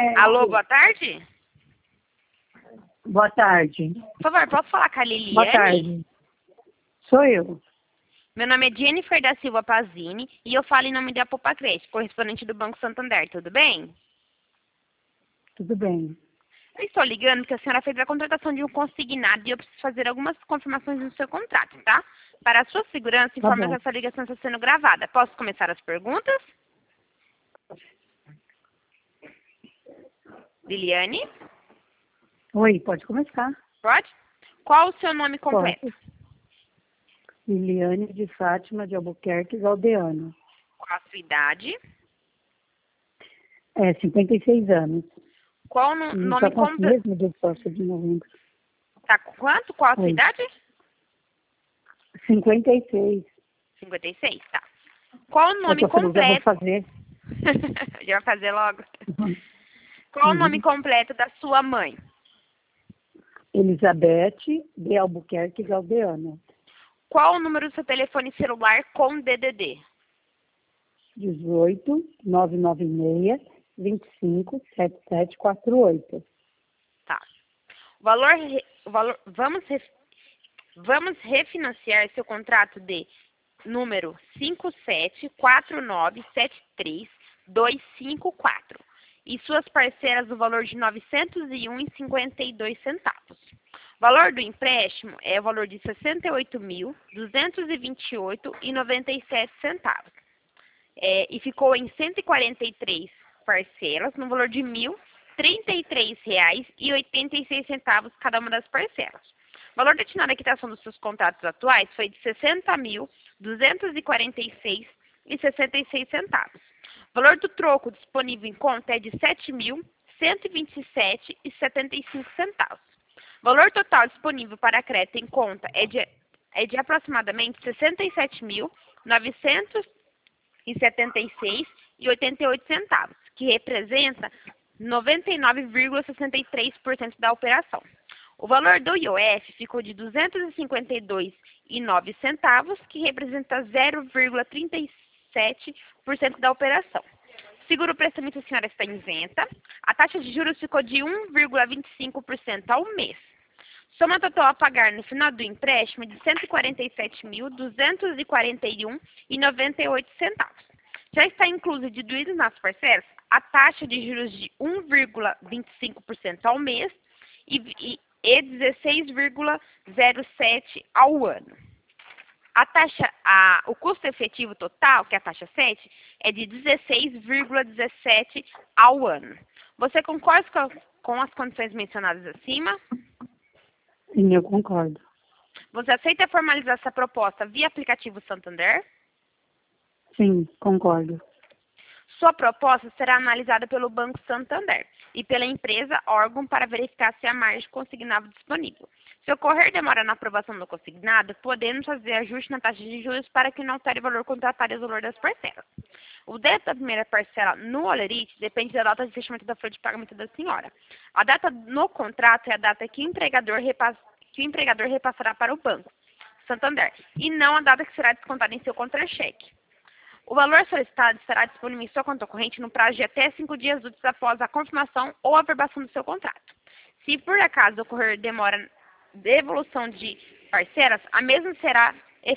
Alô, boa tarde? Boa tarde. Por favor, posso falar com a Liliane? Boa tarde. Sou eu. Meu nome é Jennifer da Silva Pazini e eu falo em nome da Popacred, correspondente do Banco Santander, tudo bem? Tudo bem. Eu estou ligando porque a senhora fez a contratação de um consignado e eu preciso fazer algumas confirmações no seu contrato, tá? Para a sua segurança, informo que essa ligação está sendo gravada. Posso começar as perguntas? Liliane? Oi, pode começar. Pode? Qual o seu nome completo? Posso. Liliane de Fátima de Albuquerque, Galdeano. Qual a sua idade? 56 anos. Qual o nome completo? Mesmo de posse de novembro. Tá com quanto? Qual a sua Oi. idade? 56. 56, tá. Qual o nome Eu tô feliz, completo? eu vou fazer. Já vai fazer logo. Qual o nome completo da sua mãe? Elizabeth de Albuquerque, Galdeano. Qual o número do seu telefone celular com DDD? 18 996 25 7748. Tá. Vamos refinanciar seu contrato de número 574973254 e suas parcelas no valor de R$ 901,52. O valor do empréstimo é o valor de R$ 68.228,97. E ficou em 143 parcelas, no valor de R$ 1.033,86 cada uma das parcelas. O valor destinado à quitação dos seus contratos atuais foi de R$ 60.246,66. O valor do troco disponível em conta é de R$ 7.127,75. O valor total disponível para crédito em conta é de aproximadamente R$ 67.976,88, que representa 99,63% da operação. O valor do IOF ficou de R$ 252,09, que representa 0,37% da operação. Seguro prestamento, a senhora está isenta. A taxa de juros ficou de 1,25% ao mês. Soma total a pagar no final do empréstimo é de R$ 147.241,98. Já está incluso diluído nas parcelas a taxa de juros de 1,25% ao mês e 16,07% ao ano. O custo efetivo total, que é a taxa 7, é de 16,17% ao ano. Você concorda com as condições mencionadas acima? Sim, eu concordo. Você aceita formalizar essa proposta via aplicativo Santander? Sim, concordo. Sua proposta será analisada pelo Banco Santander e pela empresa órgão para verificar se há margem consignado disponível. Se ocorrer demora na aprovação do consignado, podemos fazer ajuste na taxa de juros para que não altere o valor contratado e o valor das parcelas. O débito da primeira parcela no Olerite depende da data de fechamento da folha de pagamento da senhora. A data no contrato é a data que o empregador repassará para o Banco Santander e não a data que será descontada em seu contra-cheque. O valor solicitado estará disponível em sua conta corrente no prazo de até 5 dias úteis após a confirmação ou averbação do seu contrato. Se por acaso ocorrer demora de devolução de parcelas, a mesma será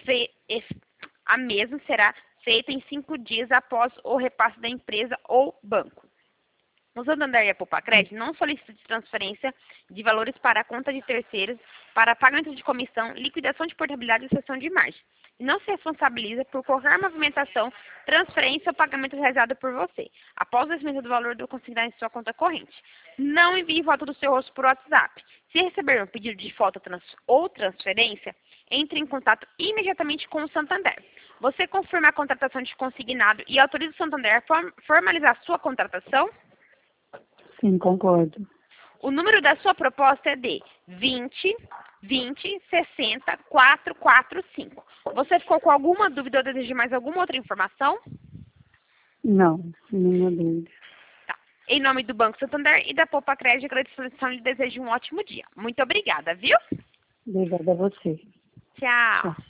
feita em 5 dias após o repasse da empresa ou banco. O Santander e a Popacred não solicitam transferência de valores para a conta de terceiros para pagamento de comissão, liquidação de portabilidade e cessão de margem. E não se responsabiliza por qualquer movimentação, transferência ou pagamento realizado por você, após o vencimento do valor do consignado em sua conta corrente. Não envie foto do seu rosto por WhatsApp. Se receber um pedido de foto ou transferência, entre em contato imediatamente com o Santander. Você confirma a contratação de consignado e autoriza o Santander a formalizar a sua contratação? Sim, concordo. O número da sua proposta é de 60 445. Você ficou com alguma dúvida ou deseja mais alguma outra informação? Não, nenhuma dúvida. Tá. Em nome do Banco Santander e da Popacred, agradecendo e desejo um ótimo dia. Muito obrigada, viu? Obrigada a você. Tchau. Tchau.